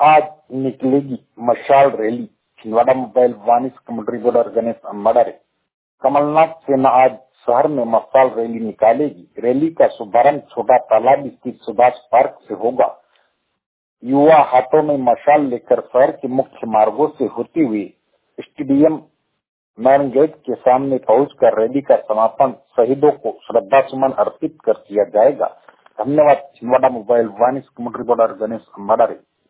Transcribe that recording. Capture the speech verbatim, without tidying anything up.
आज निकलेगी मशाल रैली। छिंदवाड़ा मोबाइल वाणिज्य कमेटी बोर्डर गणेश अम्बाड़े। कमलनाथ सेना आज शहर में मशाल रैली निकालेगी। रैली का शुभारंभ छोटा तालाब स्थित सुभाष पार्क से होगा। युवा हाथों में मशाल लेकर शहर के मुख्य मार्गों से होती हुई स्टेडियम मैन गेट के सामने पहुंचकर रैली का समापन शहीदों को श्रद्धा सुमन अर्पित कर किया जाएगा। धन्यवाद। छिंदवाड़ा मोबाइल वाणिज्य कमेटी बोर्डर गणेश अम्बाड़े।